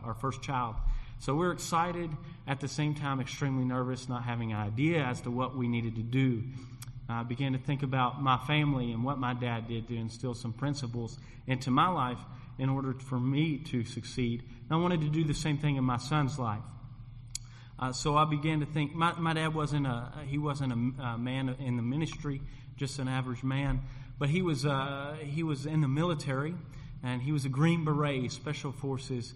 our first child. So we're excited, at the same time extremely nervous, not having an idea as to what we needed to do. I began to think about my family and what my dad did to instill some principles into my life in order for me to succeed. And I wanted to do the same thing in my son's life. So I began to think, my dad wasn't a man in the ministry, just an average man, but he was in the military, and he was a Green Beret, Special Forces,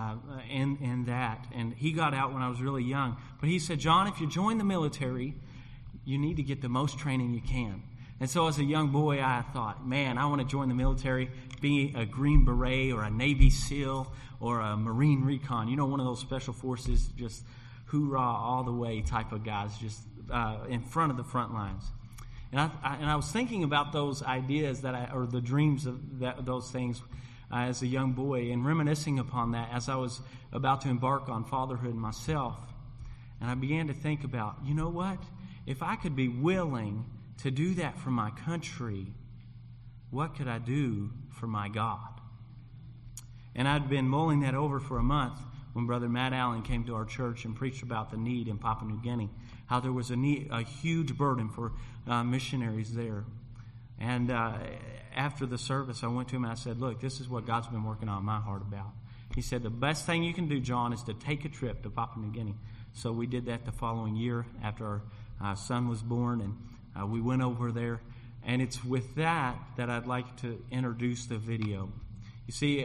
in that. And he got out when I was really young. But he said, John, if you join the military, you need to get the most training you can. And so as a young boy, I thought, man, I want to join the military, be a Green Beret or a Navy SEAL or a Marine Recon. You know, one of those special forces, just hoorah all the way type of guys, just in front of the front lines. And I was thinking about those ideas or the dreams of those things as a young boy, and reminiscing upon that as I was about to embark on fatherhood myself. And I began to think about, you know what? If I could be willing to do that for my country, what could I do for my God? And I'd been mulling that over for a month when Brother Matt Allen came to our church and preached about the need in Papua New Guinea, how there was a huge burden for missionaries there. And after the service, I went to him and I said, look, this is what God's been working on my heart about. He said, the best thing you can do, John, is to take a trip to Papua New Guinea. So we did that the following year after our son was born, and we went over there. And it's with that I'd like to introduce the video. You see,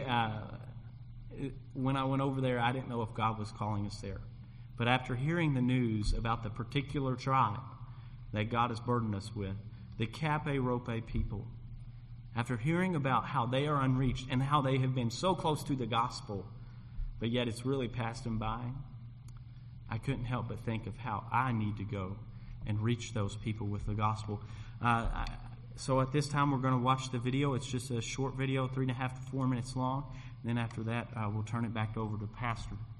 when I went over there, I didn't know if God was calling us there. But after hearing the news about the particular tribe that God has burdened us with, the Kape Rope people, after hearing about how they are unreached and how they have been so close to the gospel, but yet it's really passed them by, I couldn't help but think of how I need to go and reach those people with the gospel. So at this time, we're going to watch the video. It's just a short video, 3.5 to 4 minutes long. And then after that, we'll turn it back over to Pastor.